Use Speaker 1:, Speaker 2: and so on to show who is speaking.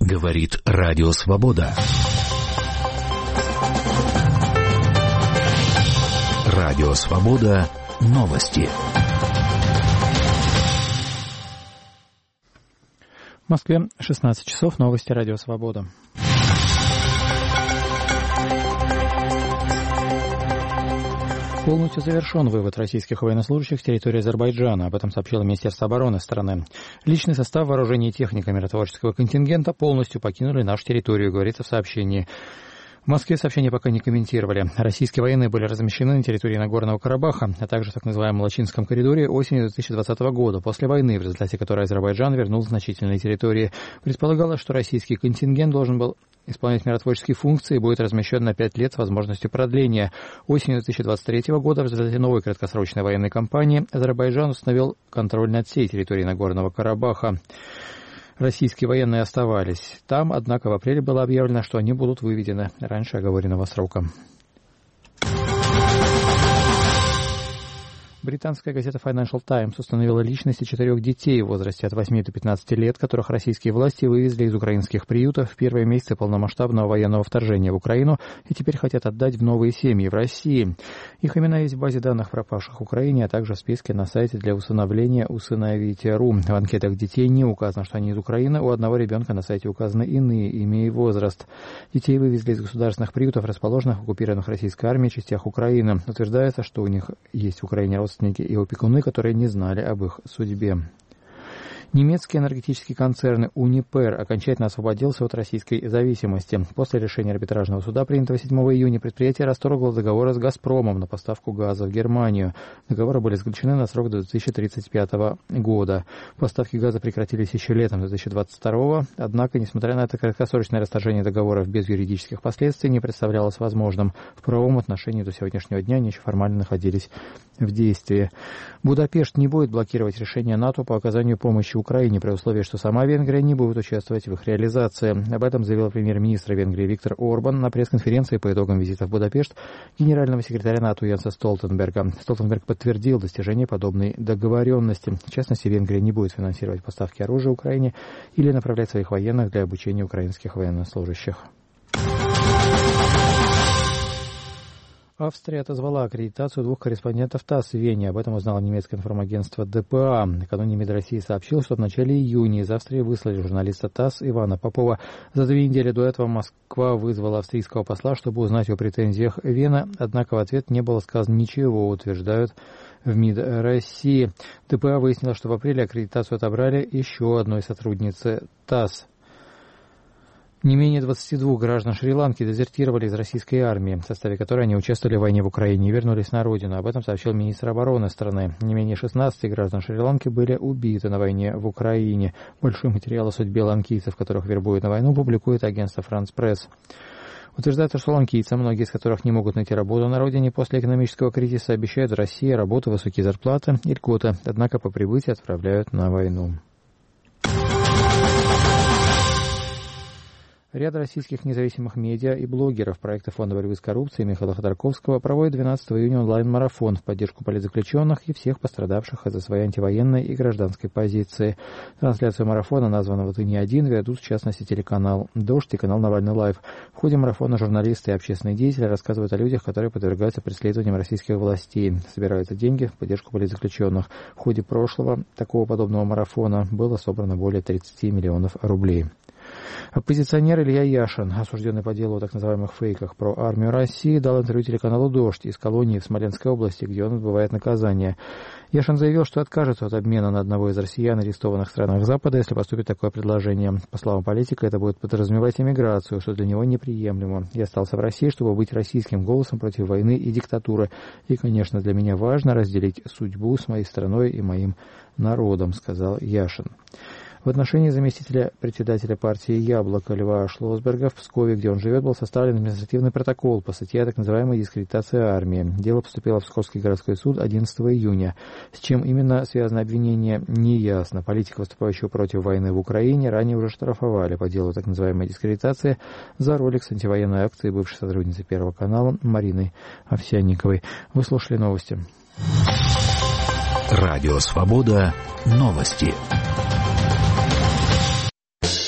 Speaker 1: Говорит Радио Свобода. Радио Свобода. Новости.
Speaker 2: В Москве 16 часов. Новости Радио Свобода. Полностью завершен вывод российских военнослужащих с территории Азербайджана. Об этом сообщило Министерство обороны страны. Личный состав, вооружения и техника миротворческого контингента полностью покинули нашу территорию, говорится в сообщении. В Москве сообщения пока не комментировали. Российские военные были размещены на территории Нагорного Карабаха, а также в так называемом Лачинском коридоре осенью 2020 года, после войны, в результате которой Азербайджан вернул значительные территории. Предполагалось, что российский контингент должен был исполнять миротворческие функции и будет размещен на 5 лет с возможностью продления. Осенью 2023 года в результате новой краткосрочной военной кампании Азербайджан установил контроль над всей территорией Нагорного Карабаха. Российские военные оставались там, однако в апреле было объявлено, что они будут выведены раньше оговоренного срока. Британская газета Financial Times установила личности 4 детей в возрасте от 8 до 15 лет, которых российские власти вывезли из украинских приютов в первые месяцы полномасштабного военного вторжения в Украину и теперь хотят отдать в новые семьи в России. Их имена есть в базе данных пропавших в Украине, а также в списке на сайте для усыновления «Усыновите.ру». В анкетах детей не указано, что они из Украины. У одного ребенка на сайте указаны иные имя и возраст. Детей вывезли из государственных приютов, расположенных в оккупированных российской армией частях Украины. Утверждается, что у них есть в Украине родственники и опекуны, которые не знали об их судьбе. Немецкий энергетический концерн Uniper окончательно освободился от российской зависимости. После решения арбитражного суда, принятого 7 июня, предприятие расторгло договоры с «Газпромом» на поставку газа в Германию. Договоры были заключены на срок до 2035 года. Поставки газа прекратились еще летом 2022, однако, несмотря на это, краткосрочное расторжение договоров без юридических последствий не представлялось возможным. В правовом отношении до сегодняшнего дня они еще формально находились в действии. Будапешт не будет блокировать решение НАТО по оказанию помощи Украине при условии, что сама Венгрия не будет участвовать в их реализации. Об этом заявил премьер-министр Венгрии Виктор Орбан на пресс-конференции по итогам визита в Будапешт генерального секретаря НАТО Йенса Столтенберга. Столтенберг подтвердил достижение подобной договоренности. В частности, Венгрия не будет финансировать поставки оружия Украине или направлять своих военных для обучения украинских военнослужащих. Австрия отозвала аккредитацию 2 корреспондентов ТАСС в Вене. Об этом узнало немецкое информагентство ДПА. Накануне МИД России сообщил, что в начале июня из Австрии выслали журналиста ТАСС Ивана Попова. За 2 недели до этого Москва вызвала австрийского посла, чтобы узнать о претензиях Вены, однако в ответ не было сказано ничего, утверждают в МИД России. ДПА выяснила, что в апреле аккредитацию отобрали еще одной сотрудницы ТАСС. Не менее 22 граждан Шри-Ланки дезертировали из российской армии, в составе которой они участвовали в войне в Украине и вернулись на родину. Об этом сообщил министр обороны страны. Не менее 16 граждан Шри-Ланки были убиты на войне в Украине. Большой материал о судьбе ланкийцев, которых вербуют на войну, публикует агентство «France Press». Утверждается, что ланкийцы, многие из которых не могут найти работу на родине после экономического кризиса, обещают в России работу, высокие зарплаты и льготы, однако по прибытии отправляют на войну. Ряд российских независимых медиа и блогеров проекта Фонда борьбы с коррупцией Михаила Ходорковского проводит 12 июня онлайн-марафон в поддержку политзаключенных и всех пострадавших из-за своей антивоенной и гражданской позиции. Трансляцию марафона, названного «Ты не один», ведут в частности телеканал «Дождь» и канал «Навальный лайв». В ходе марафона журналисты и общественные деятели рассказывают о людях, которые подвергаются преследованиям российских властей. Собираются деньги в поддержку политзаключенных. В ходе прошлого такого подобного марафона было собрано более 30 миллионов рублей. Оппозиционер Илья Яшин, осужденный по делу о так называемых фейках про армию России, дал интервью телеканалу «Дождь» из колонии в Смоленской области, где он отбывает наказание. Яшин заявил, что откажется от обмена на одного из россиян, арестованных в странах Запада, если поступит такое предложение. По словам политика, это будет подразумевать эмиграцию, что для него неприемлемо. Я остался в России, чтобы быть российским голосом против войны и диктатуры. И, конечно, для меня важно разделить судьбу с моей страной и моим народом, сказал Яшин. В отношении заместителя председателя партии «Яблоко» Льва Шлосберга в Пскове, где он живет, был составлен административный протокол по статье о так называемой дискредитации армии. Дело поступило в Псковский городской суд 11 июня. С чем именно связано обвинение, не ясно. Политика, выступающего против войны в Украине, ранее уже штрафовали по делу так называемой дискредитации за ролик с антивоенной акцией бывшей сотрудницы Первого канала Мариной Овсянниковой. Вы слушали новости.
Speaker 1: Радио «Свобода». Новости.